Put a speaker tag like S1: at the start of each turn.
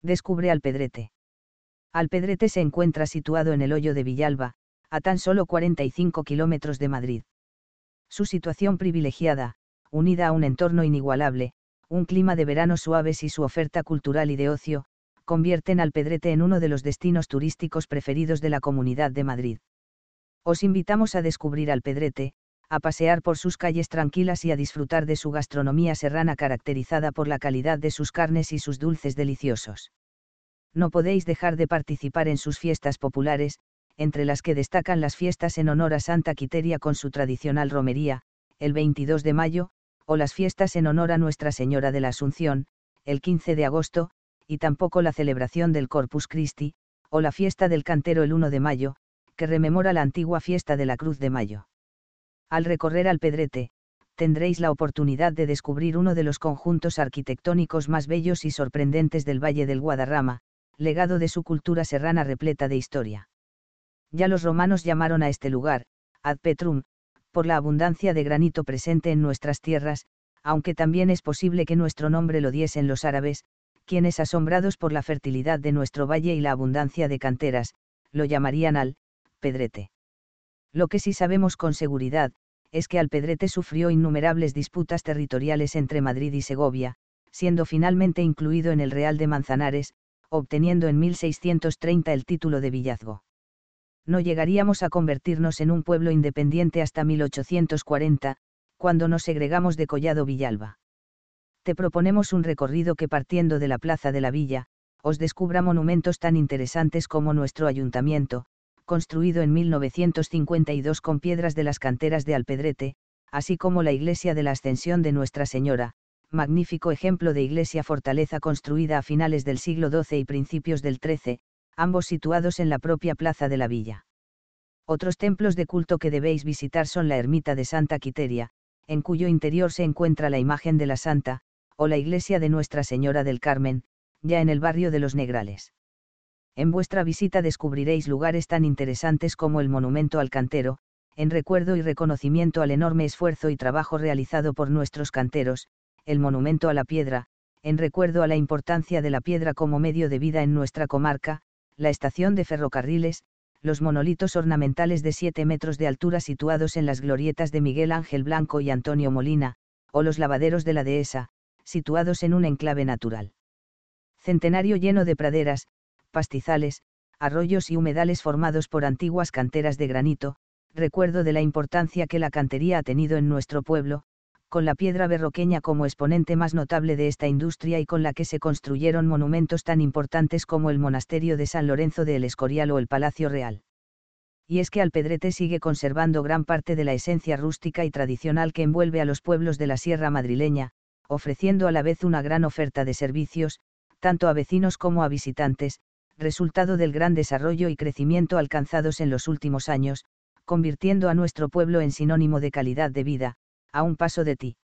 S1: Descubre Alpedrete. Alpedrete se encuentra situado en el Hoyo de Villalba, a tan solo 45 kilómetros de Madrid. Su situación privilegiada, unida a un entorno inigualable, un clima de verano suaves y su oferta cultural y de ocio, convierten Alpedrete en uno de los destinos turísticos preferidos de la Comunidad de Madrid. Os invitamos a descubrir Alpedrete, a pasear por sus calles tranquilas y a disfrutar de su gastronomía serrana caracterizada por la calidad de sus carnes y sus dulces deliciosos. No podéis dejar de participar en sus fiestas populares, entre las que destacan las fiestas en honor a Santa Quiteria con su tradicional romería, el 22 de mayo, o las fiestas en honor a Nuestra Señora de la Asunción, el 15 de agosto, y tampoco la celebración del Corpus Christi, o la fiesta del Cantero el 1 de mayo, que rememora la antigua fiesta de la Cruz de Mayo. Al recorrer Alpedrete, tendréis la oportunidad de descubrir uno de los conjuntos arquitectónicos más bellos y sorprendentes del Valle del Guadarrama, legado de su cultura serrana repleta de historia. Ya los romanos llamaron a este lugar, Ad Petrum, por la abundancia de granito presente en nuestras tierras, aunque también es posible que nuestro nombre lo diesen los árabes, quienes asombrados por la fertilidad de nuestro valle y la abundancia de canteras, lo llamarían Alpedrete. Lo que sí sabemos con seguridad, es que Alpedrete sufrió innumerables disputas territoriales entre Madrid y Segovia, siendo finalmente incluido en el Real de Manzanares, obteniendo en 1630 el título de villazgo. No llegaríamos a convertirnos en un pueblo independiente hasta 1840, cuando nos segregamos de Collado Villalba. Te proponemos un recorrido que partiendo de la Plaza de la Villa, os descubra monumentos tan interesantes como nuestro ayuntamiento, construido en 1952 con piedras de las canteras de Alpedrete, así como la iglesia de la Ascensión de Nuestra Señora, magnífico ejemplo de iglesia-fortaleza construida a finales del siglo XII y principios del XIII, ambos situados en la propia Plaza de la Villa. Otros templos de culto que debéis visitar son la ermita de Santa Quiteria, en cuyo interior se encuentra la imagen de la Santa, o la iglesia de Nuestra Señora del Carmen, ya en el barrio de Los Negrales. En vuestra visita descubriréis lugares tan interesantes como el monumento al cantero, en recuerdo y reconocimiento al enorme esfuerzo y trabajo realizado por nuestros canteros, el monumento a la piedra, en recuerdo a la importancia de la piedra como medio de vida en nuestra comarca, la estación de ferrocarriles, los monolitos ornamentales de 7 metros de altura situados en las glorietas de Miguel Ángel Blanco y Antonio Molina, o los lavaderos de la Dehesa, situados en un enclave natural. Centenario lleno de praderas, pastizales, arroyos y humedales formados por antiguas canteras de granito, recuerdo de la importancia que la cantería ha tenido en nuestro pueblo, con la piedra berroqueña como exponente más notable de esta industria y con la que se construyeron monumentos tan importantes como el monasterio de San Lorenzo de El Escorial o el Palacio Real. Y es que Alpedrete sigue conservando gran parte de la esencia rústica y tradicional que envuelve a los pueblos de la Sierra madrileña, ofreciendo a la vez una gran oferta de servicios, tanto a vecinos como a visitantes, resultado del gran desarrollo y crecimiento alcanzados en los últimos años, convirtiendo a nuestro pueblo en sinónimo de calidad de vida, a un paso de ti.